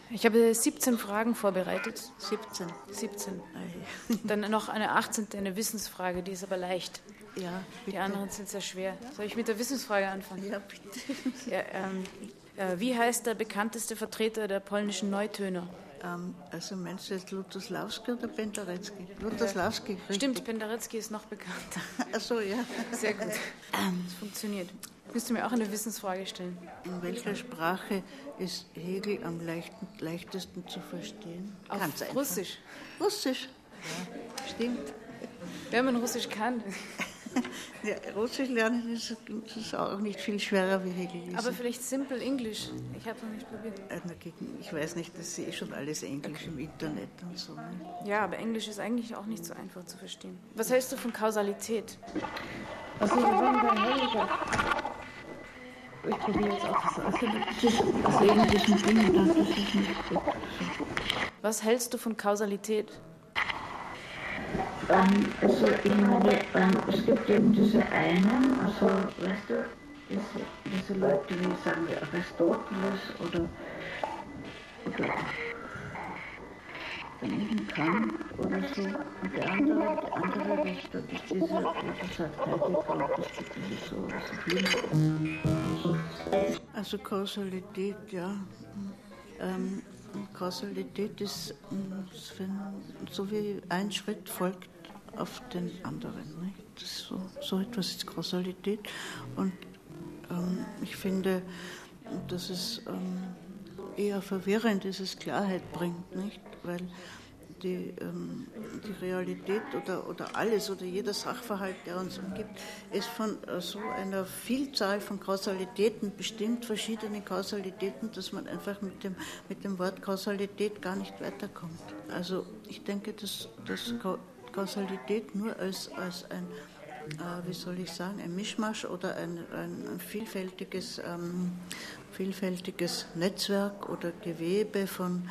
Ich habe 17 Fragen vorbereitet. 17. 17. Dann noch eine 18. eine Wissensfrage, die ist aber leicht. Ja, bitte. Die anderen sind sehr schwer. Soll ich mit der Wissensfrage anfangen? Ja, bitte. Ja, wie heißt der bekannteste Vertreter der polnischen Neutöner? Also meinst du jetzt Lutoslawski oder Penderecki? Lutoslawski, richtig. Stimmt, Penderecki ist noch bekannter. Ach so, ja. Sehr gut. Das funktioniert. Müsst du mir auch eine Wissensfrage stellen? In welcher Sprache ist Hegel am leichtesten zu verstehen? Auf Ganz einfach. Russisch. Russisch, ja, stimmt. Wenn man Russisch kann. Ja, Russisch lernen ist auch nicht viel schwerer wie Hegel lesen. Aber vielleicht Simple English. Ich habe es noch nicht probiert. Ich weiß nicht, das ist schon alles Englisch im Internet und so. Ne? Ja, aber Englisch ist eigentlich auch nicht so einfach zu verstehen. Was hältst du von Kausalität? Also wir waren bei Heidegger. Ich probiere jetzt auch das wesentlichen Dinge, das ist nicht so. Was hältst du von Kausalität? Also ich meine, es gibt eben diese einen, also weißt du, diese Leute, wie sagen wir Aristoteles oder daneben kann oder so. Und der andere Richter ist diese, das sagt Heidegger, das ist diese so schlimm. Also Kausalität, ja. Kausalität ist, wenn so wie ein Schritt folgt auf den anderen. Nicht? Das ist so etwas ist Kausalität. Und ich finde, dass es eher verwirrend ist, es Klarheit bringt, nicht? Weil die Realität oder alles oder jeder Sachverhalt, der uns umgibt, ist von so einer Vielzahl von Kausalitäten bestimmt, verschiedene Kausalitäten, dass man einfach mit dem Wort Kausalität gar nicht weiterkommt. Also ich denke, dass Kausalität nur als ein, wie soll ich sagen, ein Mischmasch oder ein vielfältiges Netzwerk oder Gewebe von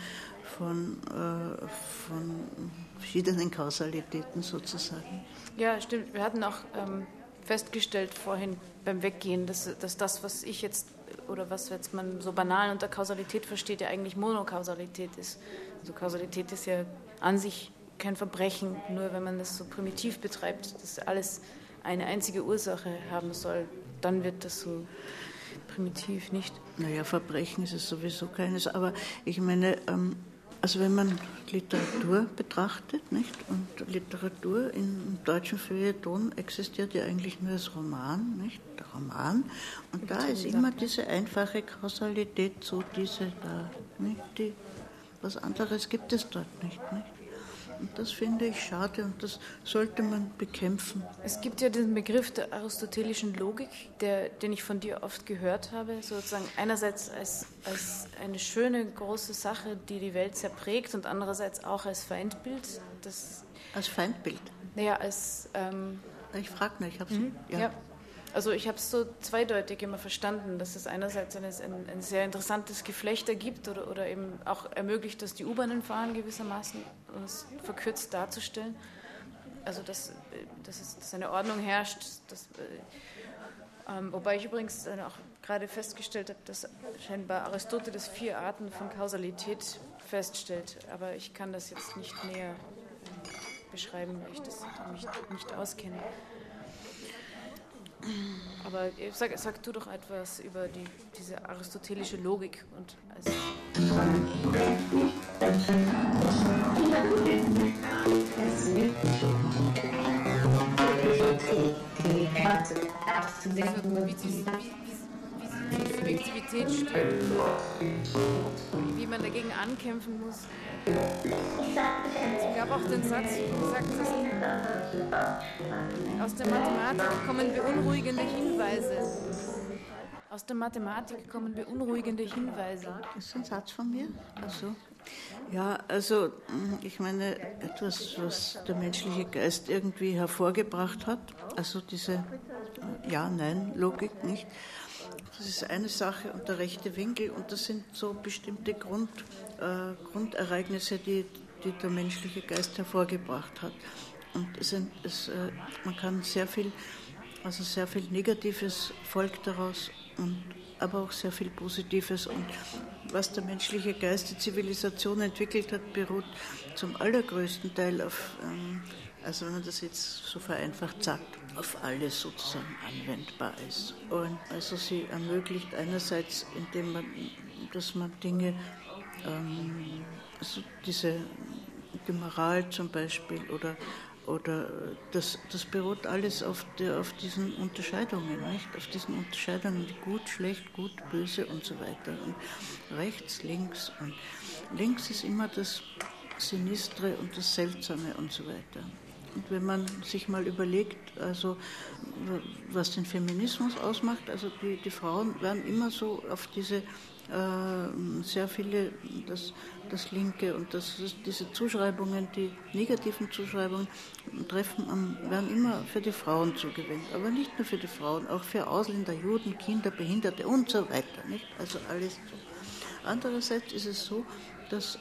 verschiedenen Kausalitäten sozusagen. Ja, stimmt. Wir hatten auch festgestellt vorhin beim Weggehen, dass das, was ich jetzt oder was jetzt man so banal unter Kausalität versteht, ja eigentlich Monokausalität ist. Also Kausalität ist ja an sich kein Verbrechen, nur wenn man das so primitiv betreibt, dass alles eine einzige Ursache haben soll, dann wird das so primitiv, nicht? Naja, Verbrechen ist es sowieso keines, aber ich meine, also wenn man Literatur betrachtet, nicht? Und Literatur im deutschen Feuilleton existiert ja eigentlich nur als Roman, nicht? Der Roman. Und da ist immer diese einfache Kausalität, so diese da, nicht? Was anderes gibt es dort nicht? Und das finde ich schade und das sollte man bekämpfen. Es gibt ja diesen Begriff der aristotelischen Logik, den ich von dir oft gehört habe, sozusagen einerseits als eine schöne, große Sache, die die Welt sehr prägt und andererseits auch als Feindbild. Als Feindbild? Naja, als... ich frage nur, ich habe es... Ja. Also ich habe es so zweideutig immer verstanden, dass es einerseits ein sehr interessantes Geflecht ergibt oder eben auch ermöglicht, dass die U-Bahnen fahren gewissermaßen, um es verkürzt darzustellen. Also dass eine Ordnung herrscht. Wobei ich übrigens auch gerade festgestellt habe, dass scheinbar Aristoteles 4 Arten von Kausalität feststellt. Aber ich kann das jetzt nicht näher beschreiben, weil ich das mich nicht auskenne. Aber sag du doch etwas über diese aristotelische Logik und wie Subjektivität steht, wie man dagegen ankämpfen muss. Es gab auch den Satz, wo gesagt hast, aus der Mathematik kommen beunruhigende Hinweise. Aus der Mathematik kommen beunruhigende Hinweise. Das ist ein Satz von mir? Also, ja, also ich meine, etwas, was der menschliche Geist irgendwie hervorgebracht hat, also diese Ja-Nein-Logik, nicht? Das ist eine Sache und der rechte Winkel und das sind so bestimmte Grundereignisse, die der menschliche Geist hervorgebracht hat. Und man kann sehr viel Negatives folgt daraus, aber auch sehr viel Positives. Und was der menschliche Geist, die Zivilisation entwickelt hat, beruht zum allergrößten Teil auf, also wenn man das jetzt so vereinfacht sagt, auf alles sozusagen anwendbar ist. Und also sie ermöglicht einerseits, dass man Dinge, also die Moral zum Beispiel oder das beruht alles auf diesen Unterscheidungen, nicht? Auf diesen Unterscheidungen gut, schlecht, gut, böse und so weiter. Und rechts, links. Und links ist immer das Sinistre und das Seltsame und so weiter. Und wenn man sich mal überlegt, also was den Feminismus ausmacht, also die Frauen werden immer so auf diese sehr viele, das Linke und diese Zuschreibungen, die negativen Zuschreibungen werden immer für die Frauen zugewendet. Aber nicht nur für die Frauen, auch für Ausländer, Juden, Kinder, Behinderte und so weiter. Nicht? Also alles so. Andererseits ist es so, dass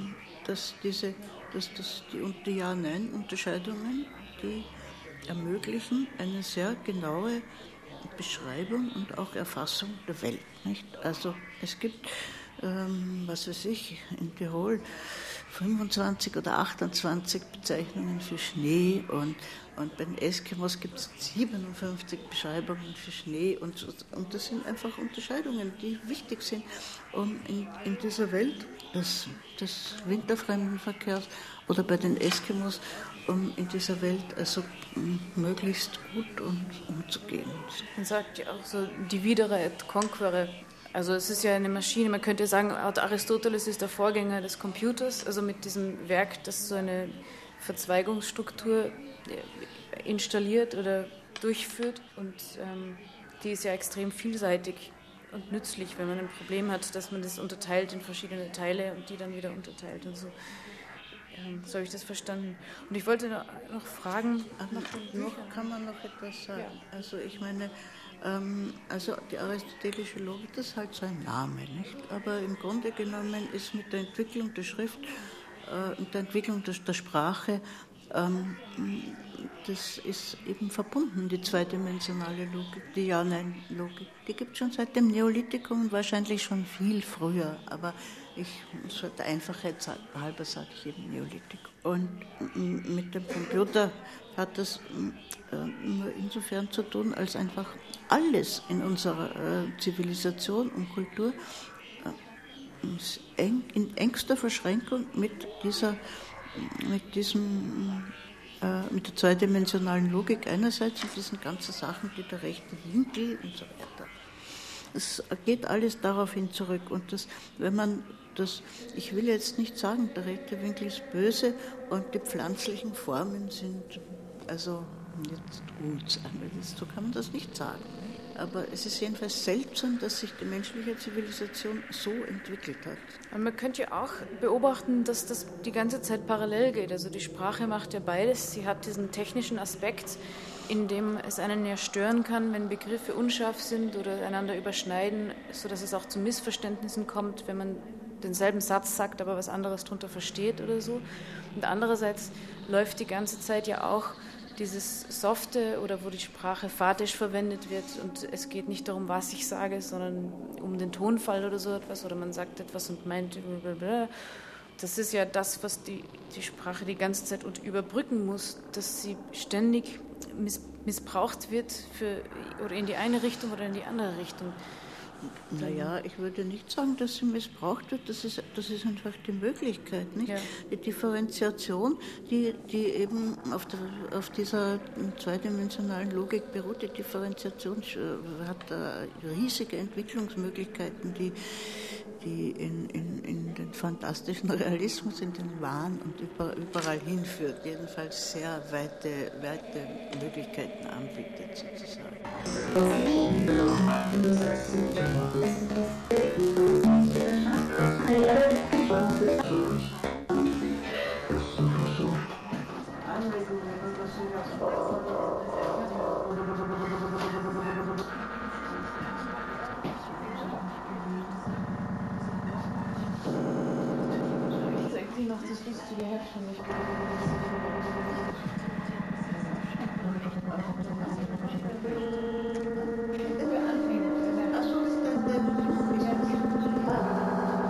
die Ja-Nein-Unterscheidungen, die ermöglichen eine sehr genaue Beschreibung und auch Erfassung der Welt. Nicht? Also es gibt, was weiß ich, in Tirol 25 oder 28 Bezeichnungen für Schnee und bei den Eskimos gibt es 57 Beschreibungen für Schnee und das sind einfach Unterscheidungen, die wichtig sind, um in dieser Welt des Winterfremdenverkehrs oder bei den Eskimos, um in dieser Welt also möglichst gut umzugehen. Man sagt ja auch so, dividere et conquere. Also es ist ja eine Maschine, man könnte sagen, Aristoteles ist der Vorgänger des Computers, also mit diesem Werk, das so eine Verzweigungsstruktur installiert oder durchführt. Und die ist ja extrem vielseitig und nützlich, wenn man ein Problem hat, dass man das unterteilt in verschiedene Teile und die dann wieder unterteilt und so. So habe ich das verstanden. Und ich wollte noch fragen... Kann man noch etwas sagen? Ja. Also ich meine, also die aristotelische Logik, das ist halt so ein Name, nicht? Aber im Grunde genommen ist mit der Entwicklung der Schrift und der Entwicklung der Sprache, das ist eben verbunden, die zweidimensionale Logik, die Ja-Nein-Logik. Die gibt es schon seit dem Neolithikum und wahrscheinlich schon viel früher, aber der Einfachheit halber sage ich eben Neolithikum. Und mit dem Computer hat das nur insofern zu tun, als einfach alles in unserer Zivilisation und Kultur in engster Verschränkung mit der zweidimensionalen Logik einerseits und diesen ganzen Sachen, die der rechte Winkel und so weiter. Es geht alles daraufhin zurück. Und ich will jetzt nicht sagen, der rechte Winkel ist böse und die pflanzlichen Formen sind, also jetzt gut, so kann man das nicht sagen. Aber es ist jedenfalls seltsam, dass sich die menschliche Zivilisation so entwickelt hat. Und man könnte ja auch beobachten, dass das die ganze Zeit parallel geht. Also die Sprache macht ja beides. Sie hat diesen technischen Aspekt, in dem es einen ja stören kann, wenn Begriffe unscharf sind oder einander überschneiden, sodass es auch zu Missverständnissen kommt, wenn man denselben Satz sagt, aber was anderes darunter versteht oder so. Und andererseits läuft die ganze Zeit ja auch dieses Softe oder wo die Sprache fatisch verwendet wird und es geht nicht darum, was ich sage, sondern um den Tonfall oder so etwas oder man sagt etwas und meint blablabla. Das ist ja das, was die Sprache die ganze Zeit überbrücken muss, dass sie ständig missbraucht wird oder in die eine Richtung oder in die andere Richtung. Naja, ich würde nicht sagen, dass sie missbraucht wird, das ist einfach die Möglichkeit, nicht? Ja. Die Differenziation, die eben auf dieser zweidimensionalen Logik beruht, die Differenziation hat riesige Entwicklungsmöglichkeiten, die in den fantastischen Realismus, in den Wahn und überall hinführt, jedenfalls sehr weite Möglichkeiten anbietet, sozusagen. Noch das lustige Heft von mich. Achso,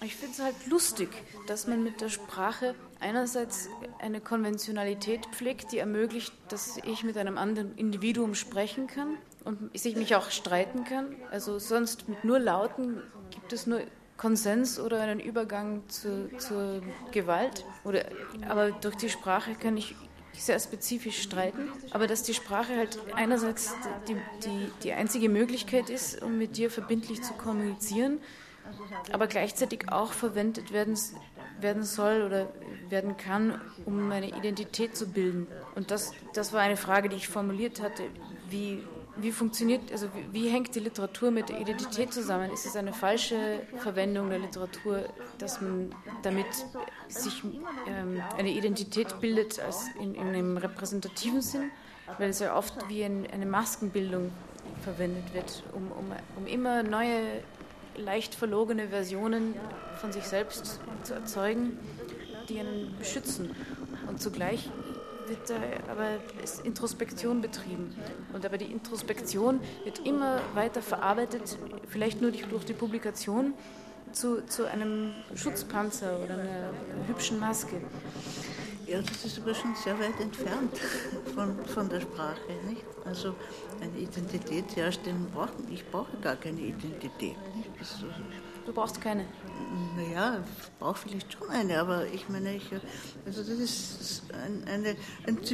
Ich finde es halt lustig, dass man mit der Sprache einerseits eine Konventionalität pflegt, die ermöglicht, dass ich mit einem anderen Individuum sprechen kann und ich mich auch streiten kann. Also sonst mit nur Lauten gibt es nur Konsens oder einen Übergang zur Gewalt. Aber durch die Sprache kann ich sehr spezifisch streiten. Aber dass die Sprache halt einerseits die einzige Möglichkeit ist, um mit dir verbindlich zu kommunizieren, aber gleichzeitig auch verwendet werden soll oder werden kann, um eine Identität zu bilden. Und das war eine Frage, die ich formuliert hatte. Wie funktioniert, also wie hängt die Literatur mit der Identität zusammen? Ist es eine falsche Verwendung der Literatur, dass man damit sich eine Identität bildet als in einem repräsentativen Sinn? Weil es ja oft wie eine Maskenbildung verwendet wird, um immer neue leicht verlogene Versionen von sich selbst zu erzeugen, die einen beschützen. Und zugleich wird da aber ist Introspektion betrieben. Und aber die Introspektion wird immer weiter verarbeitet, vielleicht nur durch die Publikation, zu einem Schutzpanzer oder einer hübschen Maske. Ja, das ist aber schon sehr weit entfernt von der Sprache, nicht? Also eine Identität herstellen ich brauche gar keine Identität. Nicht? Du brauchst keine? Naja, ich brauche vielleicht schon eine, aber ich meine, also das ist ein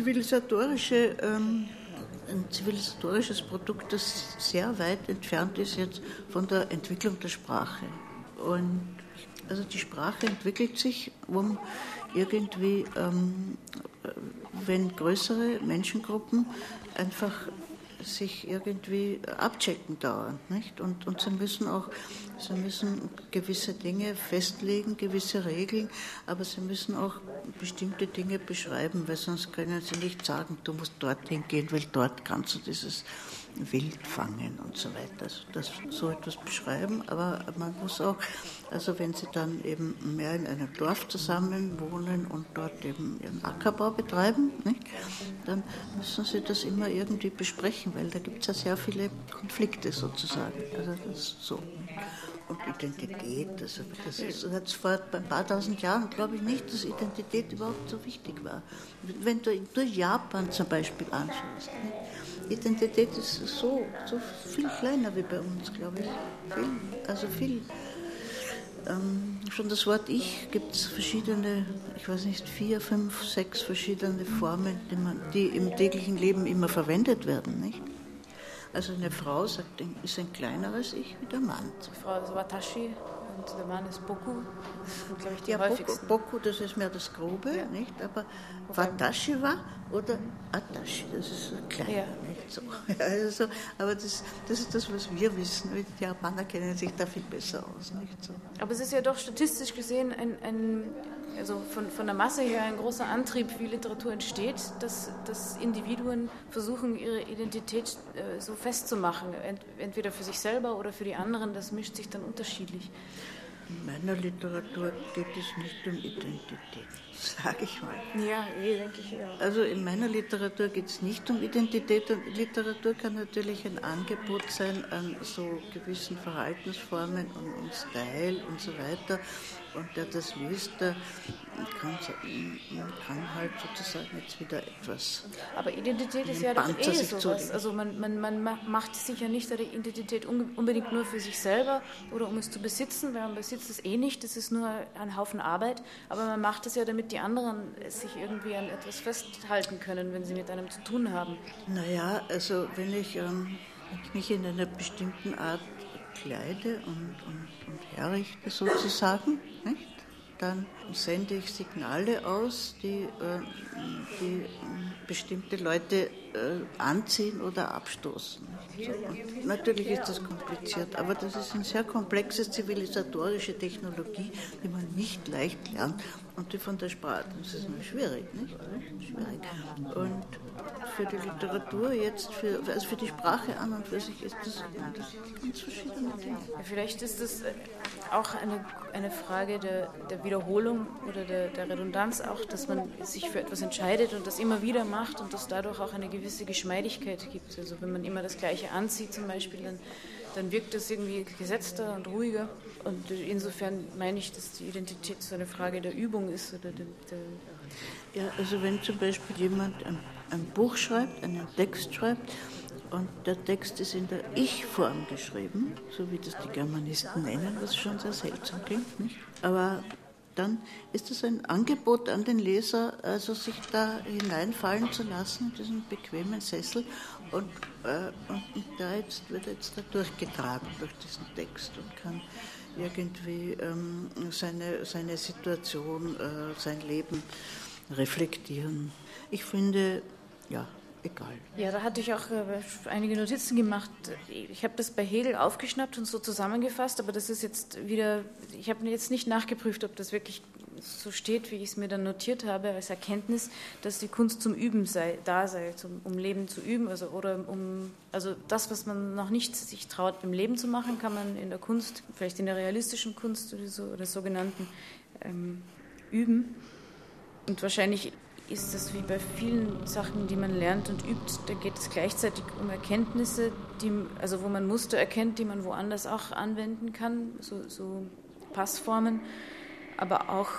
zivilisatorisches Produkt, das sehr weit entfernt ist jetzt von der Entwicklung der Sprache. Und also die Sprache entwickelt sich, um irgendwie, wenn größere Menschengruppen einfach sich irgendwie abchecken dauernd, nicht? Und sie müssen gewisse Dinge festlegen, gewisse Regeln, aber sie müssen auch bestimmte Dinge beschreiben, weil sonst können sie nicht sagen, du musst dorthin gehen, weil dort kannst du dieses Wild fangen und so weiter. Also so etwas beschreiben, aber man muss auch, also wenn sie dann eben mehr in einem Dorf zusammen wohnen und dort eben ihren Ackerbau betreiben, nicht, dann müssen sie das immer irgendwie besprechen, weil da gibt es ja sehr viele Konflikte sozusagen. Also das ist so. Und Identität, also das hat vor ein paar tausend Jahren, glaube ich nicht, dass Identität überhaupt so wichtig war. Wenn du Japan zum Beispiel anschaust, nicht? Identität ist so viel kleiner wie bei uns, glaube ich. Viel. Schon das Wort Ich gibt es verschiedene, ich weiß nicht, 4, 5, 6 verschiedene Formen, die im täglichen Leben immer verwendet werden, nicht? Also eine Frau ist ein kleineres Ich wie der Mann. Die Frau ist Watashi und der Mann ist Boku. Das sind, glaube ich, die ja, häufigsten. Boku, das ist mehr das Grobe, ja. Nicht? Aber Watashi wa oder Atashi, das ist kleiner, ja. Nicht so. Also, aber das ist das, was wir wissen. Die Japaner kennen sich da viel besser aus, nicht so. Aber es ist ja doch statistisch gesehen also von der Masse her ein großer Antrieb, wie Literatur entsteht, dass Individuen versuchen, ihre Identität so festzumachen, entweder für sich selber oder für die anderen, das mischt sich dann unterschiedlich. In meiner Literatur geht es nicht um Identität, sage ich mal. Ja, denke ich ja. Also in meiner Literatur geht es nicht um Identität und Literatur kann natürlich ein Angebot sein an so gewissen Verhaltensformen und Style und so weiter. Und der das liest, der kann halt sozusagen jetzt wieder etwas. Aber Identität ist ja doch sowas. Also man macht sich ja nicht der Identität unbedingt nur für sich selber oder um es zu besitzen, weil man besitzt es nicht, das ist nur ein Haufen Arbeit, aber man macht es ja, damit die anderen sich irgendwie an etwas festhalten können, wenn sie mit einem zu tun haben. Naja, also wenn ich mich in einer bestimmten Art kleide und herrichte sozusagen, nicht? Dann sende ich Signale aus, die bestimmte Leute anziehen oder abstoßen. So. Und natürlich ist das kompliziert, aber das ist eine sehr komplexe zivilisatorische Technologie, die man nicht leicht lernt und die von der Sprache, das ist nur schwierig, nicht? Schwierig. Und für die Literatur jetzt, für die Sprache an und für sich ist das ganz verschiedene Dinge. Ja, vielleicht ist das auch eine Frage der Wiederholung oder der Redundanz auch, dass man sich für etwas entscheidet und das immer wieder macht und das dadurch auch eine gewisse Geschmeidigkeit gibt. Also wenn man immer das Gleiche anzieht zum Beispiel, dann dann wirkt das irgendwie gesetzter und ruhiger. Und insofern meine ich, dass die Identität so eine Frage der Übung ist. Oder ja, also wenn zum Beispiel jemand ein Buch schreibt, einen Text schreibt, und der Text ist in der Ich-Form geschrieben, so wie das die Germanisten nennen, was schon sehr seltsam klingt, nicht? Aber dann ist es ein Angebot an den Leser, also sich da hineinfallen zu lassen, in diesen bequemen Sessel, und da wird er jetzt da durchgetragen durch diesen Text und kann irgendwie seine Situation, sein Leben reflektieren. Ich finde, ja, egal. Ja, da hatte ich auch einige Notizen gemacht. Ich habe das bei Hegel aufgeschnappt und so zusammengefasst, aber das ist jetzt wieder, ich habe jetzt nicht nachgeprüft, ob das wirklich so steht, wie ich es mir dann notiert habe, als Erkenntnis, dass die Kunst zum Üben sei, um Leben zu üben, also das, was man noch nicht sich traut, im Leben zu machen, kann man in der Kunst, vielleicht in der realistischen Kunst oder sogenannten, üben. Und wahrscheinlich ist das wie bei vielen Sachen, die man lernt und übt, da geht es gleichzeitig um Erkenntnisse, wo man Muster erkennt, die man woanders auch anwenden kann, so Passformen, aber auch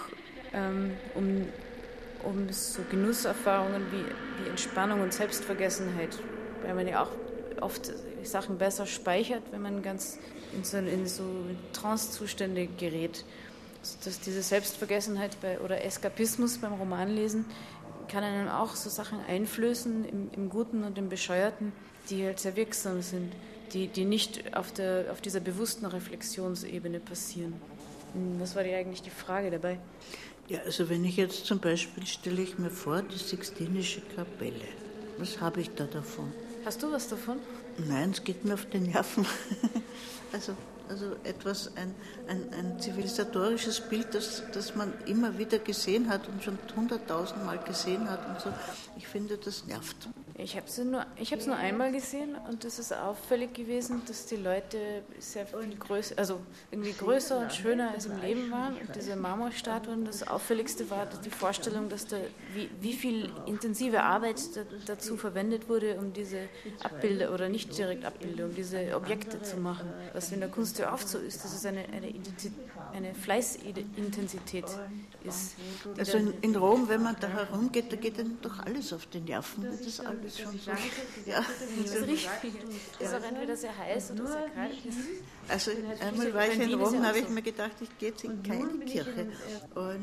um so Genusserfahrungen wie Entspannung und Selbstvergessenheit, weil man ja auch oft Sachen besser speichert, wenn man ganz in so Trance-Zustände gerät. Dass diese Selbstvergessenheit oder Eskapismus beim Romanlesen kann einem auch so Sachen einflößen, im Guten und im Bescheuerten, die halt sehr wirksam sind, die nicht auf dieser bewussten Reflexionsebene passieren. Was war eigentlich die Frage dabei? Ja, also wenn ich jetzt zum Beispiel, stelle ich mir vor, die Sixtinische Kapelle. Was habe ich da davon? Hast du was davon? Nein, es geht mir auf die Nerven. Also etwas, ein zivilisatorisches Bild, das man immer wieder gesehen hat und schon 100.000 Mal gesehen hat und so. Ich finde, das nervt. Ich habe es nur einmal gesehen und es ist auffällig gewesen, dass die Leute sehr viel größer, also irgendwie größer und schöner als im Leben waren. Und diese Marmorstatuen, das Auffälligste war die Vorstellung, dass wie viel intensive Arbeit dazu verwendet wurde, um diese Abbilder oder nicht direkt Abbilder, um diese Objekte zu machen. Was in der Kunst ja oft so ist, dass es eine Fleißintensität ist. Also in Rom, wenn man da herumgeht, da geht einem doch alles auf die Nerven. Das ist alles schon so. Ja. Das ist richtig. Das ist auch entweder sehr heiß oder sehr kalt. Also einmal war ich in Rom, habe ich mir gedacht, ich gehe jetzt in keine Kirche. Und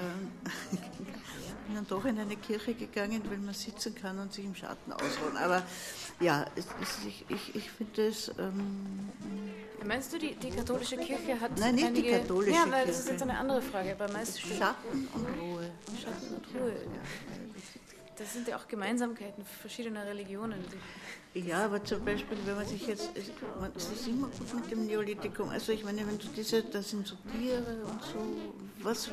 bin dann doch in eine Kirche gegangen, weil man sitzen kann und sich im Schatten ausruhen. Aber ja, ich finde es... Meinst du, die katholische Kirche hat Nein, nicht die katholische Kirche. Ja, das ist jetzt eine andere Frage. Aber meinst du Schatten und Ruhe. Schatten und Ruhe. Das sind ja auch Gemeinsamkeiten verschiedener Religionen. Ja, aber zum Beispiel, wenn man sich jetzt, es ist immer gut mit dem Neolithikum, also ich meine, wenn du da sind so Tiere und so,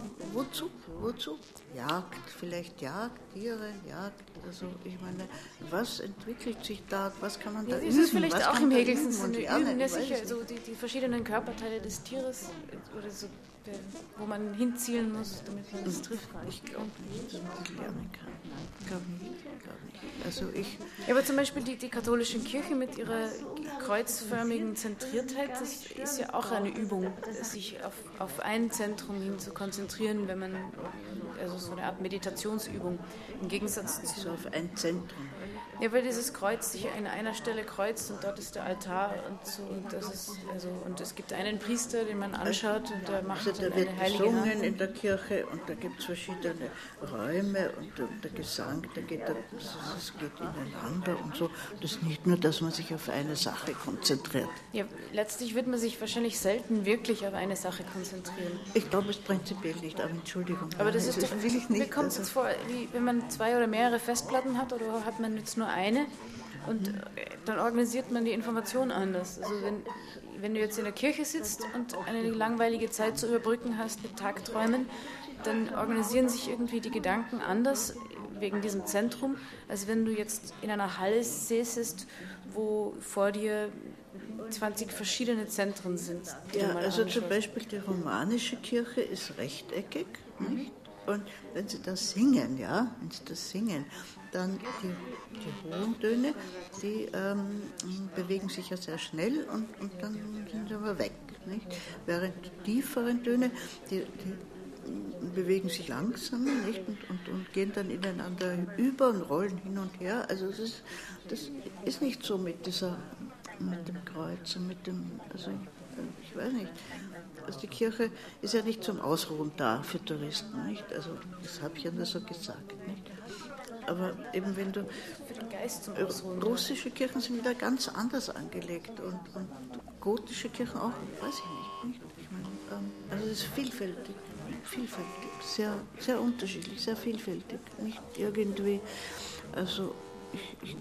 wozu? Jagd, vielleicht Jagd, Tiere, Jagd, also ich meine, was entwickelt sich da, was kann man da üben? Das ist vielleicht auch im Hegelsen Sinne üben, ja sicher, also die verschiedenen Körperteile des Tieres oder so, wo man hinzielen muss, damit man es trifft. Ich glaube nicht, dass man das lernen kann. Ich glaube nicht. Also ja, aber zum Beispiel die katholische Kirche mit ihrer kreuzförmigen Zentriertheit, das ist ja auch eine Übung, sich auf ein Zentrum hin zu konzentrieren, wenn man, also so eine Art Meditationsübung, im Gegensatz zu... So auf ein Zentrum. Ja, weil dieses Kreuz sich an einer Stelle kreuzt und dort ist der Altar und so, und es gibt einen Priester, den man anschaut und der macht also da eine wird heilige gesungen Hand. in der Kirche und da gibt es verschiedene Räume und der Gesang, das geht ineinander und so. Das ist nicht nur, dass man sich auf eine Sache konzentriert. Ja, letztlich wird man sich wahrscheinlich selten wirklich auf eine Sache konzentrieren. Ich glaube es prinzipiell nicht, aber Entschuldigung. Aber das ist doch, mir kommt es jetzt vor, wie wenn man 2 oder mehrere Festplatten hat oder hat man jetzt nur eine und dann organisiert man die Information anders. Also wenn du jetzt in der Kirche sitzt und eine langweilige Zeit zu überbrücken hast mit Tagträumen, dann organisieren sich irgendwie die Gedanken anders wegen diesem Zentrum, als wenn du jetzt in einer Halle säßest, wo vor dir 20 verschiedene Zentren sind. Ja, also zum Beispiel die romanische Kirche ist rechteckig, nicht? Und wenn Sie das singen, dann die hohen Töne, die bewegen sich ja sehr schnell und dann sind sie aber weg. Nicht? Während die tieferen Töne, die bewegen sich langsam, nicht? Und gehen dann ineinander über und rollen hin und her. Also das ist nicht so mit dem Kreuz und mit dem, also ich weiß nicht. Also die Kirche ist ja nicht zum Ausruhen da für Touristen, nicht? Also das habe ich ja nur so gesagt, nicht? Aber eben wenn du für den Geist zum Ausruhen. Russische Kirchen sind wieder ganz anders angelegt und gotische Kirchen auch, weiß ich nicht? Ich meine, also es ist vielfältig, sehr, sehr unterschiedlich, sehr vielfältig, nicht irgendwie. Also ich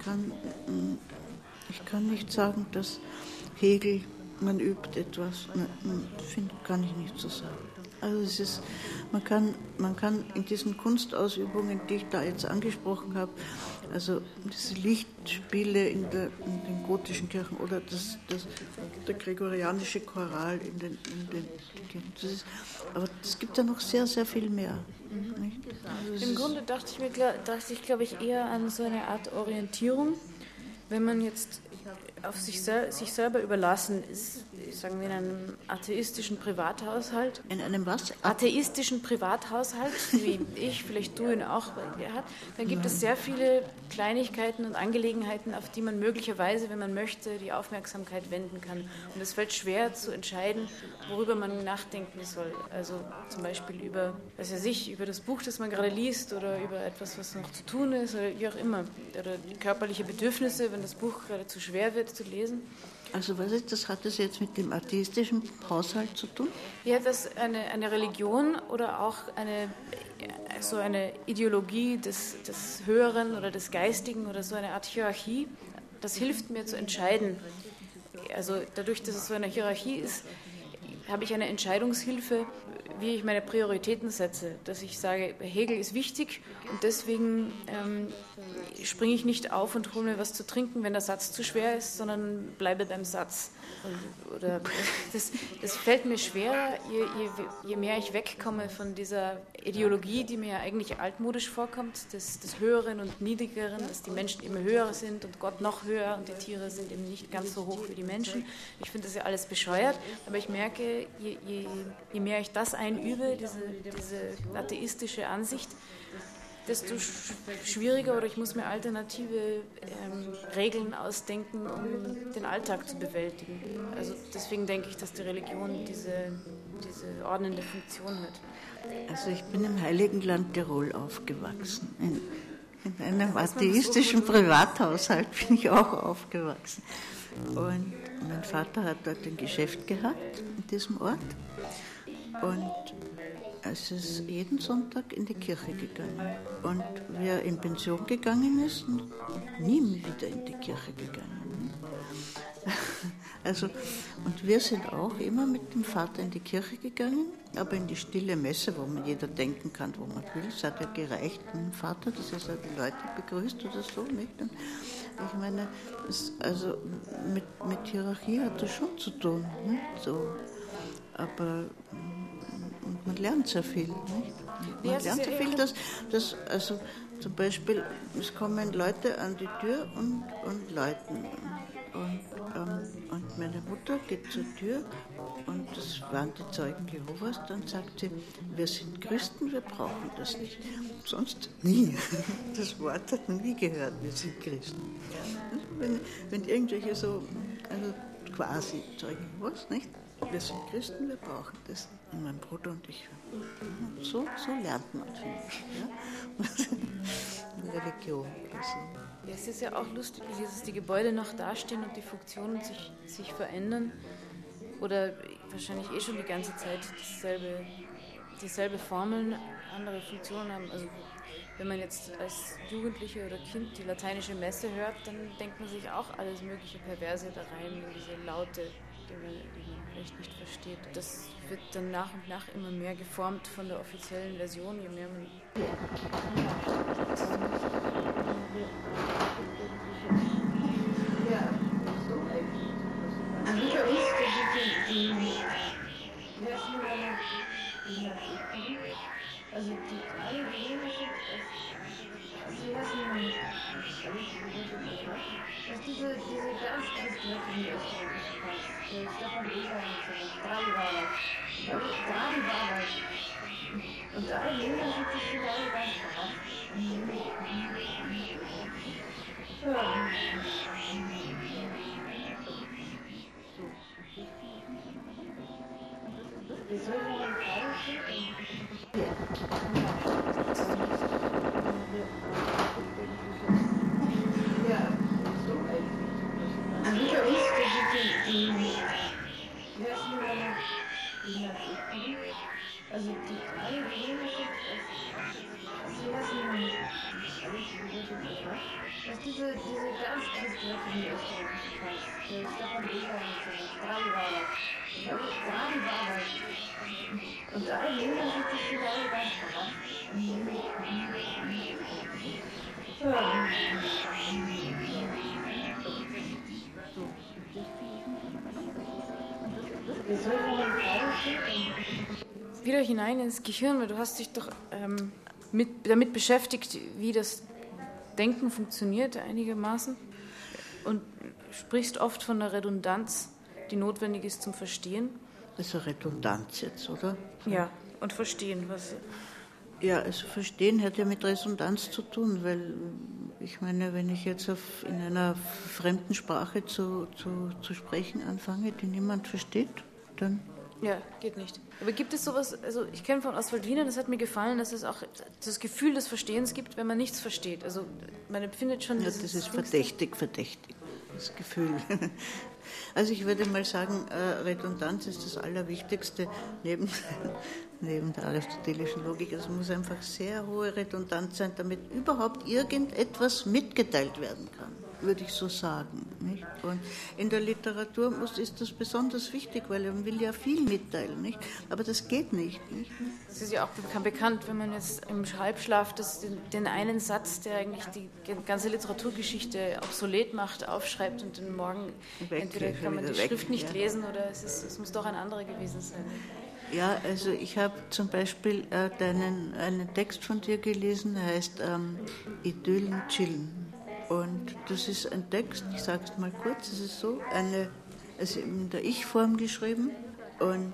kann nicht sagen, dass Hegel, man übt etwas, kann ich nicht so sagen. Also man kann in diesen Kunstausübungen, die ich da jetzt angesprochen habe, also diese Lichtspiele in den gotischen Kirchen oder der gregorianische Choral in den Kirchen, aber es gibt ja noch sehr, sehr viel mehr. Nicht? Also im Grunde dachte ich, glaube ich, eher an so eine Art Orientierung, wenn man jetzt auf sich selber überlassen ist, sagen wir in einem atheistischen Privathaushalt. In einem was? Atheistischen Privathaushalt, so wie ich, vielleicht du ihn auch, dann gibt es sehr viele Kleinigkeiten und Angelegenheiten, auf die man möglicherweise, wenn man möchte, die Aufmerksamkeit wenden kann. Und es fällt schwer zu entscheiden, worüber man nachdenken soll. Also zum Beispiel über das Buch, das man gerade liest oder über etwas, was noch zu tun ist oder wie auch immer. Oder körperliche Bedürfnisse, wenn das Buch gerade zu schwer wird zu lesen. Also was ist das? Hat das jetzt mit dem atheistischen Haushalt zu tun? Ja, dass eine Religion oder auch eine Ideologie des Höheren oder des Geistigen oder so eine Art Hierarchie, das hilft mir zu entscheiden. Also dadurch, dass es so eine Hierarchie ist, habe ich eine Entscheidungshilfe, wie ich meine Prioritäten setze. Dass ich sage, Hegel ist wichtig und deswegen springe ich nicht auf und hole mir was zu trinken, wenn der Satz zu schwer ist, sondern bleibe beim Satz. Oder das fällt mir schwerer, je mehr ich wegkomme von dieser Ideologie, die mir ja eigentlich altmodisch vorkommt, des Höheren und Niedrigeren, dass die Menschen immer höher sind und Gott noch höher und die Tiere sind eben nicht ganz so hoch wie die Menschen. Ich finde das ja alles bescheuert, aber ich merke, je mehr ich das einübe, diese atheistische Ansicht, desto schwieriger oder ich muss mir alternative Regeln ausdenken, um den Alltag zu bewältigen. Also deswegen denke ich, dass die Religion diese ordnende Funktion hat. Also ich bin im Heiligen Land Tirol aufgewachsen. In einem atheistischen Privathaushalt bin ich auch aufgewachsen. Und mein Vater hat dort ein Geschäft gehabt, in diesem Ort. Und es ist jeden Sonntag in die Kirche gegangen. Und wer in Pension gegangen ist, nie wieder in die Kirche gegangen. Also, und wir sind auch immer mit dem Vater in die Kirche gegangen, aber in die stille Messe, wo man jeder denken kann, wo man will. Es hat ja gereicht mit dem Vater, dass er die Leute begrüßt oder so, nicht? Und ich meine, also mit Hierarchie hat das schon zu tun, nicht? So, aber man lernt sehr viel, nicht? Man lernt sehr viel, dass also zum Beispiel, es kommen Leute an die Tür und läuten. Und meine Mutter geht zur Tür und das waren die Zeugen Jehovas. Dann sagt sie, wir sind Christen, wir brauchen das nicht. Sonst nie. Das Wort hat man nie gehört, wir sind Christen. Wenn irgendwelche so, also quasi Zeugen Jehovas, nicht? Wir sind Christen, wir brauchen das. Und mein Bruder und ich. So lernt man, finde ich. Ja? Religion. Ja, es ist ja auch lustig, dass die Gebäude noch dastehen und die Funktionen sich verändern. Oder wahrscheinlich schon die ganze Zeit dieselbe Formeln, andere Funktionen haben. Also wenn man jetzt als Jugendliche oder Kind die lateinische Messe hört, dann denkt man sich auch alles mögliche Perverse da rein, in diese Laute, die man vielleicht nicht versteht. Das wird dann nach und nach immer mehr geformt von der offiziellen Version, je mehr man... Also die alle Unterschied ist, sie lassen dass diese ganz dritten österreichischen Pass, der Stefan Weber und so, Drei war und alle Unterschied sind alle ganz krass. Wie soll man denn also die alle Unterschied ist, sie lassen dass diese ganz dritten österreichischen Pass, der Stefan Weber und so, Drei war und alle Unterschied sind alle ganz krass. Wieder hinein ins Gehirn, weil du hast dich doch damit beschäftigt, wie das Denken funktioniert einigermaßen und sprichst oft von der Redundanz, die notwendig ist zum Verstehen. Also Redundanz jetzt, oder? Ja, und Verstehen. Ja, also Verstehen hat ja mit Resonanz zu tun, weil ich meine, wenn ich jetzt in einer fremden Sprache zu sprechen anfange, die niemand versteht, dann... Ja, geht nicht. Aber gibt es sowas, also ich kenne von Oswald Wiener, das hat mir gefallen, dass es auch das Gefühl des Verstehens gibt, wenn man nichts versteht. Also man empfindet schon... Ja, das ist verdächtig, das Gefühl. Also ich würde mal sagen, Redundanz ist das Allerwichtigste neben der aristotelischen Logik. Es muss einfach sehr hohe Redundanz sein, damit überhaupt irgendetwas mitgeteilt werden kann, würde ich so sagen. Nicht? Und in der Literatur ist das besonders wichtig, weil man will ja viel mitteilen, nicht? Aber das geht nicht. Es ist ja auch bekannt, wenn man jetzt im Halbschlaf den einen Satz, der eigentlich die ganze Literaturgeschichte obsolet macht, aufschreibt und den Morgen entweder kann man die Schrift nicht lesen oder es muss doch ein anderer gewesen sein. Ja, also ich habe zum Beispiel einen Text von dir gelesen, der heißt Idyllen chillen. Und das ist ein Text, ich sage es mal kurz, es ist so, also in der Ich-Form geschrieben und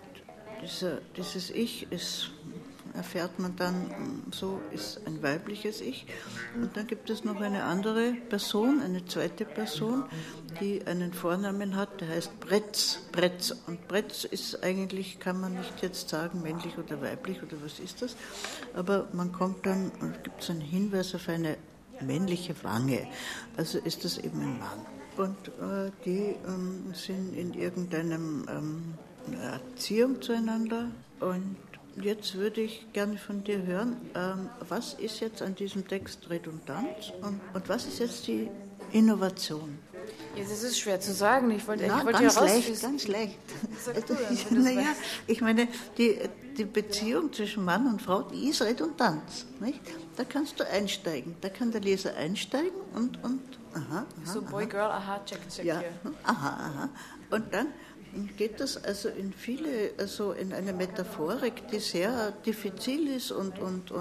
dieses Ich erfährt man dann, so ist ein weibliches Ich. Und dann gibt es noch eine andere Person, eine zweite Person, die einen Vornamen hat, der heißt Bretz. Und Bretz ist eigentlich, kann man nicht jetzt sagen, männlich oder weiblich oder was ist das, aber man kommt dann, und gibt es einen Hinweis auf eine männliche Wange, also ist das eben ein Mann. Und die sind in irgendeinem Erziehung zueinander. Und jetzt würde ich gerne von dir hören, was ist jetzt an diesem Text redundant und was ist jetzt die Innovation? Ja, das ist schwer zu sagen. Ich wollte ganz leicht. Naja, ich meine, die Beziehung zwischen Mann und Frau, die ist Redundanz, nicht? Da kannst du einsteigen, da kann der Leser einsteigen und aha. So Boy, Girl, aha, check. Ja, aha. Und dann geht das also in eine Metaphorik, die sehr diffizil ist und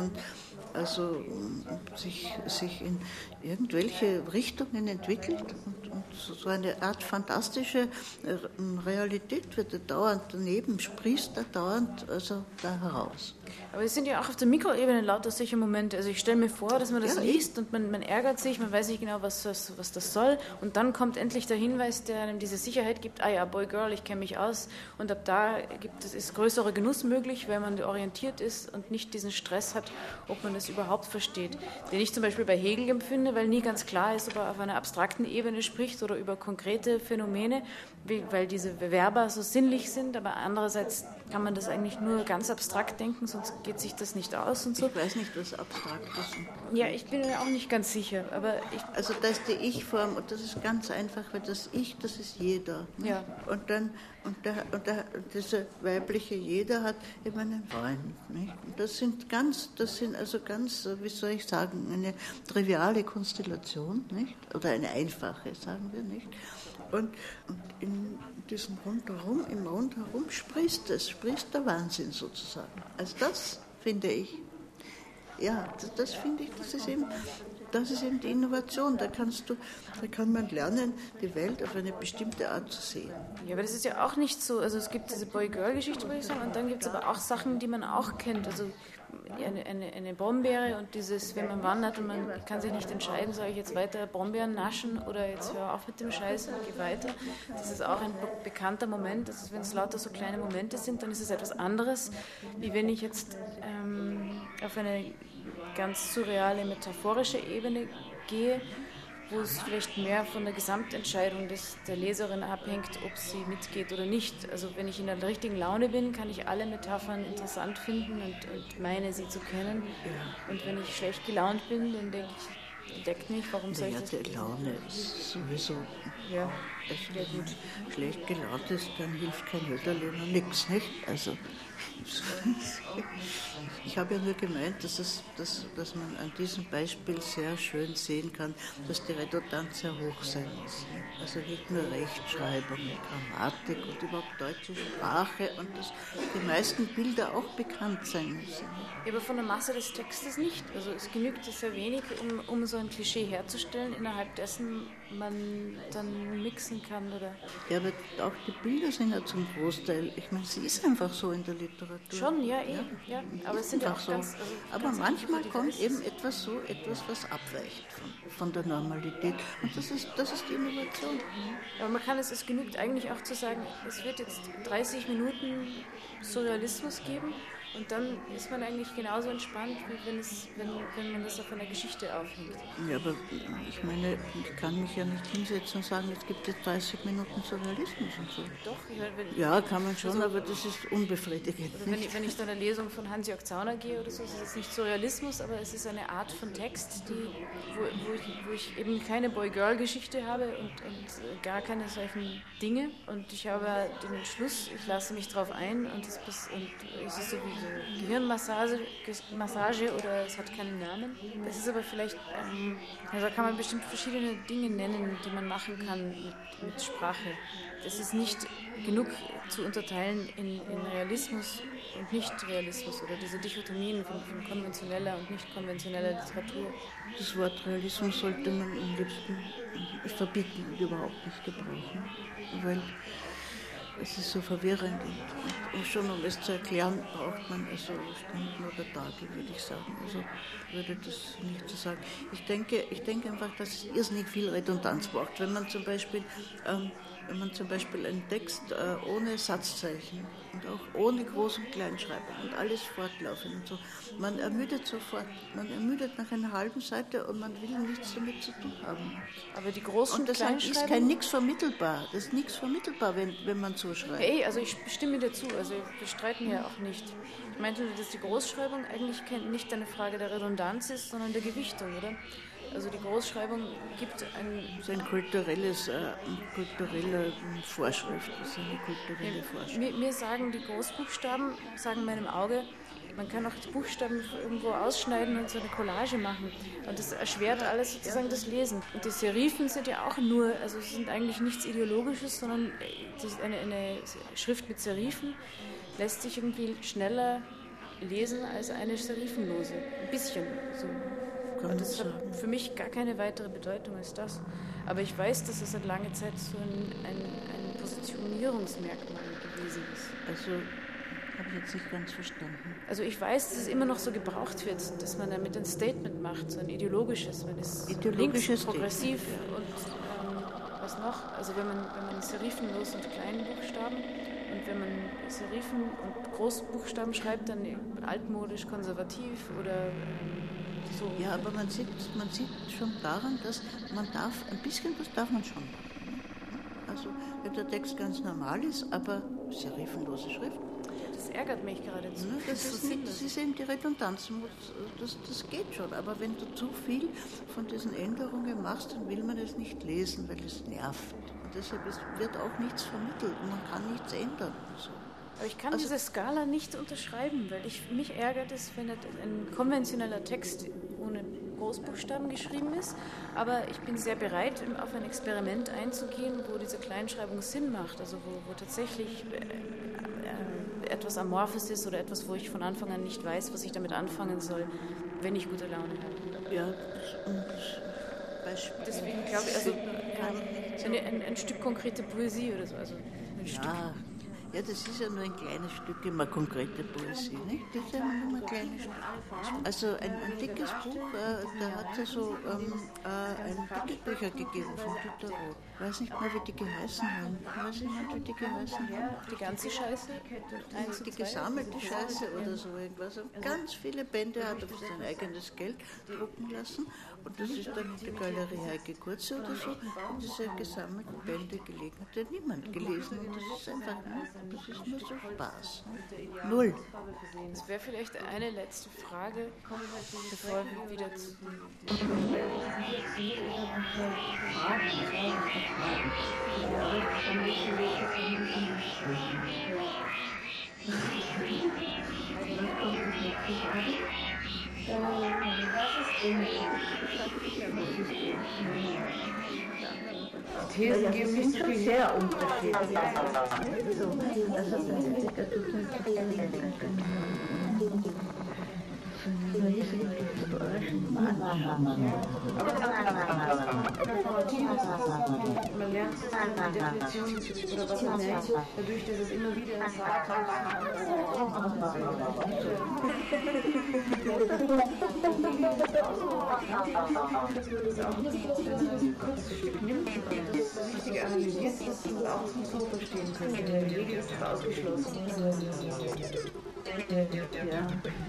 also sich in irgendwelche Richtungen entwickelt und so eine Art fantastische Realität wird da dauernd daneben, sprießt da dauernd also da heraus. Aber es sind ja auch auf der Mikroebene lauter solche Momente. Also ich stelle mir vor, dass man das liest und man ärgert sich, man weiß nicht genau, was das soll. Und dann kommt endlich der Hinweis, der einem diese Sicherheit gibt, Boy, Girl, ich kenne mich aus. Und ab da ist größerer Genuss möglich, weil man orientiert ist und nicht diesen Stress hat, ob man das überhaupt versteht. Den ich zum Beispiel bei Hegel empfinde, weil nie ganz klar ist, ob er auf einer abstrakten Ebene spricht oder über konkrete Phänomene, weil diese Verba so sinnlich sind. Aber andererseits kann man das eigentlich nur ganz abstrakt denken, sonst geht sich das nicht aus und so. Ich weiß nicht, was abstrakt ist. Ja, ich bin mir auch nicht ganz sicher. Aber also da ist die Ich-Form und das ist ganz einfach, weil das Ich, das ist jeder. Ne? Ja. Und dieser weibliche Jeder hat eben einen Freund. Nicht? Und das sind also ganz, wie soll ich sagen, eine triviale Konstellation, nicht? Oder eine einfache, sagen wir nicht. Und in diesem Rundherum, im Rundherum sprießt der Wahnsinn sozusagen. Also das finde ich, das finde ich, das ist eben die Innovation. Da kann man lernen, die Welt auf eine bestimmte Art zu sehen. Ja, aber das ist ja auch nicht so. Also es gibt diese Boy-Girl-Geschichte, würde ich sagen, und dann gibt es aber auch Sachen, die man auch kennt. Also eine Brombeere und dieses, wenn man wandert und man kann sich nicht entscheiden, soll ich jetzt weiter Brombeeren naschen oder jetzt hör auf mit dem Scheiß und geh weiter. Das ist auch ein bekannter Moment. Das ist, wenn es lauter so kleine Momente sind, dann ist es etwas anderes, wie wenn ich jetzt auf eine ganz surreale, metaphorische Ebene gehe, wo es vielleicht mehr von der Gesamtentscheidung der Leserin abhängt, ob sie mitgeht oder nicht. Also wenn ich in der richtigen Laune bin, kann ich alle Metaphern interessant finden und meine, sie zu kennen. Ja. Und wenn ich schlecht gelaunt bin, dann denke ich, deckt mich, warum soll ich das? Die Laune ist sowieso... Ja, sehr gut. Schlecht gelaunt ist, dann hilft kein Hölderlin und nichts, nicht? Also... Ich habe ja nur gemeint, dass man an diesem Beispiel sehr schön sehen kann, dass die Redundanz sehr hoch sein muss. Also nicht nur Rechtschreibung, Grammatik und überhaupt deutsche Sprache und dass die meisten Bilder auch bekannt sein müssen. Ja, aber von der Masse des Textes nicht. Also es genügt sehr wenig, um so ein Klischee herzustellen, innerhalb dessen man dann mixen kann, oder? Ja, aber auch die Bilder sind ja zum Großteil, ich meine, sie ist einfach so in der Literatur. Schon, ja. Aber es sind ja auch so. ganz... Aber manchmal kommt eben etwas, was abweicht von der Normalität. Und das ist die Innovation. Aber man kann es genügt eigentlich auch zu sagen, es wird jetzt 30 Minuten Surrealismus geben und dann ist man eigentlich genauso entspannt, wie wenn man das auf einer Geschichte aufhängt. Ja, aber ich meine, ich kann mich ja nicht hinsetzen und sagen, es gibt jetzt 30 Minuten Surrealismus und so. Doch. Ja, kann man schon, aber das ist unbefriedigend. Oder wenn ich zu einer Lesung von Hans-Jörg Zauner gehe oder so, ist es nicht Surrealismus, aber es ist eine Art von Text, wo ich eben keine Boy-Girl-Geschichte habe und gar keine solchen Dinge. Und ich habe den Schluss, ich lasse mich drauf ein und es ist so wie so Gehirnmassage oder es hat keinen Namen. Das ist aber vielleicht, da kann man bestimmt verschiedene Dinge nennen, die man machen kann mit Sprache. Das ist nicht genug zu unterteilen in Realismus und Nicht-Realismus oder diese Dichotomien von konventioneller und nicht konventioneller Literatur. Das Wort Realismus sollte man am liebsten verbieten und überhaupt nicht gebrauchen, weil es ist so verwirrend und schon um es zu erklären, braucht man also Stunden oder Tage, würde ich sagen. Also würde das nicht so sagen. Ich denke einfach, dass es irrsinnig viel Redundanz braucht. Wenn man zum Beispiel einen Text ohne Satzzeichen und auch ohne Groß- und Kleinschreibung und alles fortlaufend und so, man ermüdet sofort. Man ermüdet nach einer halben Seite und man will nichts damit zu tun haben. Aber die Groß- und Kleinschreibung... Und das ist nichts vermittelbar. Das ist nichts vermittelbar, wenn man so schreibt. Also ich stimme dir zu. Also wir streiten ja auch nicht. Ich meinte, dass die Großschreibung eigentlich nicht eine Frage der Redundanz ist, sondern der Gewichtung, oder? Also die Großschreibung gibt ein... Das ist eine kulturelle Vorschrift. Das ist eine kulturelle Vorschrift. Mir sagen die Großbuchstaben, sagen meinem Auge, man kann auch die Buchstaben irgendwo ausschneiden und so eine Collage machen. Und das erschwert alles sozusagen das Lesen. Und die Serifen sind ja auch also es sind eigentlich nichts Ideologisches, sondern eine Schrift mit Serifen lässt sich irgendwie schneller lesen als eine serifenlose. Ein bisschen so. Und das hat für mich gar keine weitere Bedeutung als das. Aber ich weiß, dass es seit langer Zeit so ein Positionierungsmerkmal gewesen ist. Also habe ich jetzt nicht ganz verstanden. Also ich weiß, dass es immer noch so gebraucht wird, dass man damit ein Statement macht, so ein ideologisches. Man ist links, progressiv und was noch? Also wenn man serifenlos und kleinen Buchstaben und wenn man Serifen und Großbuchstaben schreibt, dann altmodisch, konservativ oder so. Ja, aber man sieht schon daran, dass man ein bisschen was darf man schon machen. Also wenn der Text ganz normal ist, aber serifenlose Schrift. Das ärgert mich geradezu. Das ist eben die Redundanz. Das geht schon. Aber wenn du zu viel von diesen Änderungen machst, dann will man es nicht lesen, weil es nervt. Und deshalb wird auch nichts vermittelt und man kann nichts ändern. Und so. Aber ich kann diese Skala nicht unterschreiben, weil mich ärgert es, wenn ein konventioneller Text ohne Großbuchstaben geschrieben ist, aber ich bin sehr bereit, auf ein Experiment einzugehen, wo diese Kleinschreibung Sinn macht, also wo tatsächlich etwas Amorphes ist oder etwas, wo ich von Anfang an nicht weiß, was ich damit anfangen soll, wenn ich gute Laune habe. Ja, Beispiel. Deswegen glaube ich, also ein Stück konkrete Poesie oder so, also ein Stück. Ja, das ist ja nur ein kleines Stück, immer konkrete Poesie, nicht? Das ist ja nur ein kleines Stück. Also ein dickes Buch, da hat es so ein dicke Bücher gegeben von Dieter Roth. Ich weiß nicht mehr, wie die geheißen haben. Weiß niemand, wie die geheißen haben? Die ganze Scheiße? Die gesammelte Scheiße oder so irgendwas. Und ganz viele Bände hat er für sein eigenes Geld drucken lassen. Und das ist dann in der Galerie Heike Kurze oder so. Und diese gesammelten Bände gelegen. Hat ja niemand gelesen. Und das ist einfach das ist nur so Spaß. Null. Das wäre vielleicht eine letzte Frage, bevor wir wieder zu... Thesen geben nicht so viel sehr unterschiedlich. Man lernt die Definition oder was man meint, dadurch, dass es immer wieder sagt. Das Wichtige analysiert, dass du auch so verstehen kannst. In der Regel ist das ausgeschlossen. Ja.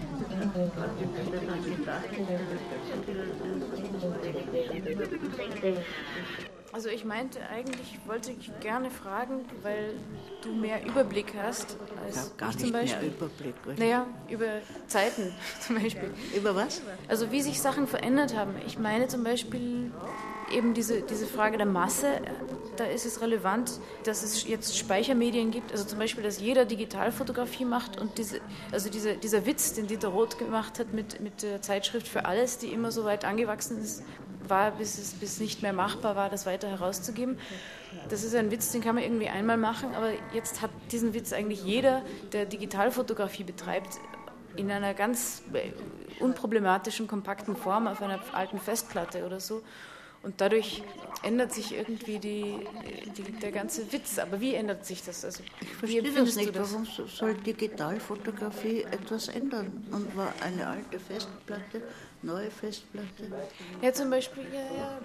Also ich meinte eigentlich, wollte ich gerne fragen, weil du mehr Überblick hast als Ich gar ich nicht zum Beispiel. mehr Überblick. Naja, über Zeiten zum Beispiel. Über was? Also wie sich Sachen verändert haben. Ich meine zum Beispiel eben diese Frage der Masse, da ist es relevant, dass es jetzt Speichermedien gibt, also zum Beispiel, dass jeder Digitalfotografie macht und dieser Witz, den Dieter Roth gemacht hat mit der Zeitschrift für alles, die immer so weit angewachsen war, bis nicht mehr machbar war, das weiter herauszugeben. Das ist ein Witz, den kann man irgendwie einmal machen, aber jetzt hat diesen Witz eigentlich jeder, der Digitalfotografie betreibt, in einer ganz unproblematischen, kompakten Form auf einer alten Festplatte oder so. Und dadurch ändert sich irgendwie der ganze Witz. Aber wie ändert sich das? Also, Ich verstehe das nicht. Warum soll Digitalfotografie etwas ändern? Und war eine alte Festplatte, neue Festplatte? Ja, zum Beispiel, ja.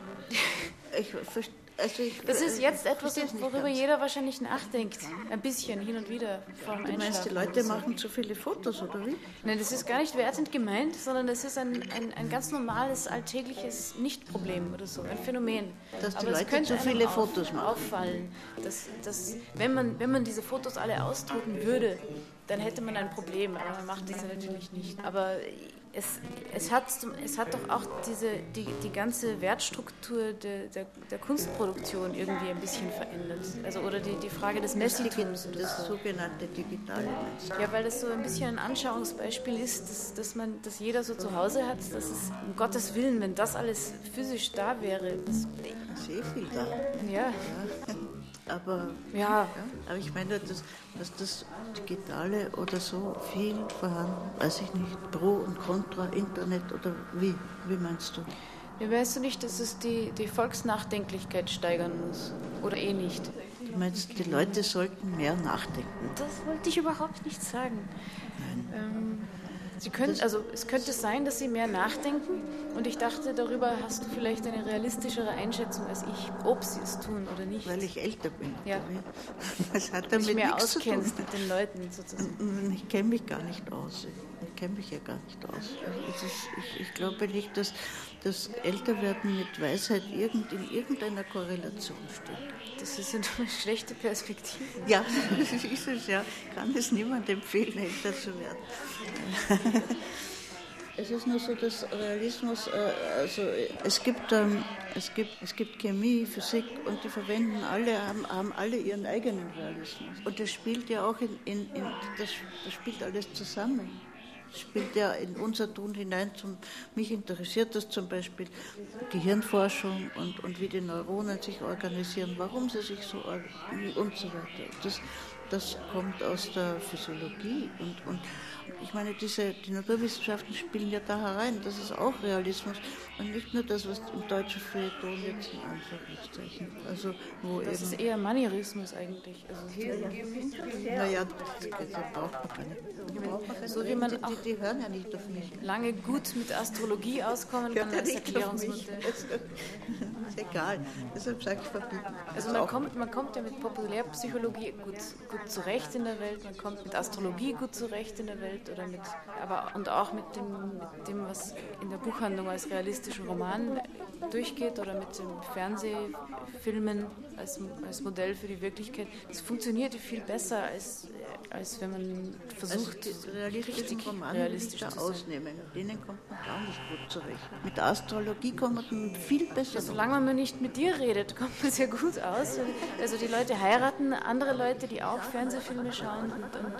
Das ist jetzt etwas, worüber jeder wahrscheinlich nachdenkt. Ein bisschen, hin und wieder, vor dem Einschlafen. Du meinst, die Leute machen zu viele Fotos, oder wie? Nein, das ist gar nicht wertend gemeint, sondern das ist ein ganz normales, alltägliches Nicht-Problem oder so, ein Phänomen. Dass die Aber Leute es könnte zu viele einem Fotos machen. auffallen, dass wenn man diese Fotos alle ausdrucken würde, dann hätte man ein Problem, aber man macht das ja natürlich nicht. Aber es hat doch auch die ganze Wertstruktur der Kunstproduktion irgendwie ein bisschen verändert. Also, oder die Frage des Messitums. Das sogenannte digitale Netz. Ja, weil das so ein bisschen ein Anschauungsbeispiel ist, dass jeder so zu Hause hat, dass es, um Gottes Willen, wenn das alles physisch da wäre. Sehr viel da. Ja. Aber ich meine, dass das Digitale oder so viel vorhanden, weiß ich nicht, Pro und Contra, Internet oder wie meinst du? Ja, weißt du nicht, dass es die Volksnachdenklichkeit steigern muss? Oder nicht? Du meinst, die Leute sollten mehr nachdenken? Das wollte ich überhaupt nicht sagen. Nein. Es könnte sein, dass sie mehr nachdenken und ich dachte, darüber hast du vielleicht eine realistischere Einschätzung als ich, ob sie es tun oder nicht. Weil ich älter bin. Ja. Das hat damit mehr nichts zu tun. auskennst mit den Leuten sozusagen. Ich kenne mich gar nicht aus. Ich kenne mich ja gar nicht aus. Ich glaube nicht, dass das Älterwerden mit Weisheit in irgendeiner Korrelation steht. Das ist eine schlechte Perspektive. Ja, das ist es ja. Kann es niemand empfehlen, älter zu werden. Es ist nur so, dass Realismus, also es gibt Chemie, Physik und die haben alle ihren eigenen Realismus. Und das spielt ja auch das spielt alles zusammen. spielt ja in unser Tun hinein. Mich interessiert das zum Beispiel Gehirnforschung und wie die Neuronen sich organisieren, warum sie sich so organisieren und so weiter. Das kommt aus der Physiologie und ich meine, die Naturwissenschaften spielen ja da herein, das ist auch Realismus und nicht nur das, was im deutschen Feuilleton jetzt in Anführungszeichen, also wo das eben... ist eher Manierismus eigentlich. Also naja, das braucht man gar nicht. So wie man auch die hören ja nicht auf mich. lange gut mit Astrologie auskommen kann als Erklärungsmodell. Ist egal, deshalb sage ich verbieten. Also man kommt ja mit Populärpsychologie gut zurecht in der Welt, man kommt mit Astrologie gut zurecht in der Welt oder und auch mit dem, was in der Buchhandlung als realistischen Roman durchgeht oder mit den Fernsehfilmen als Modell für die Wirklichkeit. Das funktioniert viel besser, als wenn man versucht, also realistischen Romane realistisch da zu sein. ausnehmen. Mit denen kommt man gar nicht gut zurecht. Mit der Astrologie kommt man viel besser. Solange man nicht mit dir redet, kommt man sehr gut aus. Also die Leute heiraten andere Leute, die auch Fernsehfilme schauen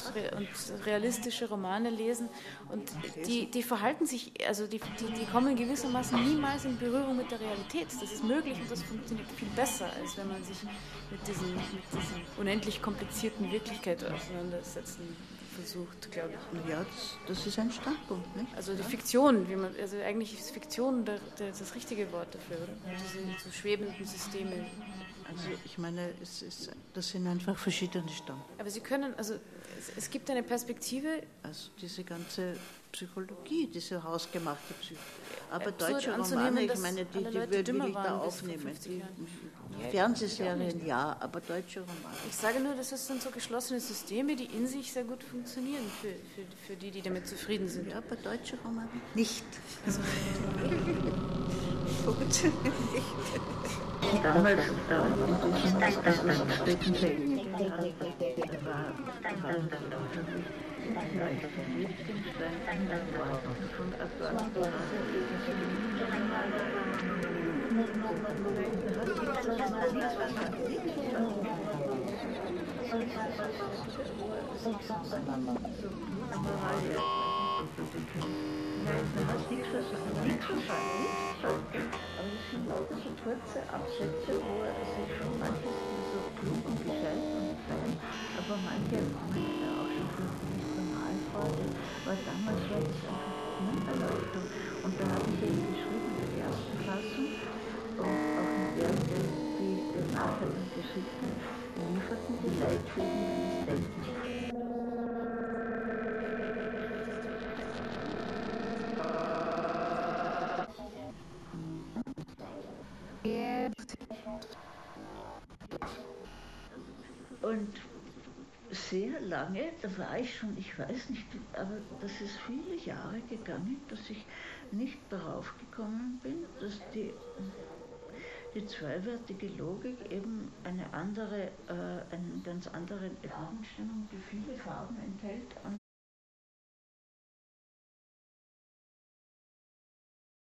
und realistische Romane lesen. Und die verhalten sich, also die kommen gewissermaßen niemals in Berührung mit der Realität. Das ist möglich und das funktioniert viel besser, als wenn man sich mit diesen unendlich komplizierten Wirklichkeit auseinandersetzen versucht, glaube ich. Ja, das ist ein Standpunkt, nicht? Also die Fiktion, also eigentlich ist Fiktion das richtige Wort dafür, oder? Diese so schwebenden Systeme. Also ich meine, das sind einfach verschiedene Standpunkte. Aber Sie können, also es gibt eine Perspektive. Also diese ganze Psychologie, diese hausgemachte Psychologie. Aber absurd deutsche anzunehmen, Romane, ich dass meine, die alle Leute will dümmer ich da waren bis vor aufnehmen. 50 Jahren. Fernsehserien ja, aber deutsche Romane. Ich sage nur, das sind so geschlossene Systeme, die in sich sehr gut funktionieren für die damit zufrieden sind. Ja, aber deutsche Romane nicht. Also, Damals so kurze Absätze, wo sich schon manches so klug und gescheit und fein, aber manche auch schon fürchterlich banal vor, weil damals war das einfach Unerleuchtung. Und da habe ich eben geschrieben in der ersten Fassung und auch in der, die nachher die Geschichten lieferten, die Leitfäden des Denkens. Und sehr lange, da war ich schon, ich weiß nicht, aber das ist viele Jahre gegangen, dass ich nicht darauf gekommen bin, dass die zweiwertige Logik eben eine ganz andere Übereinstimmung, die viele Farben enthält, an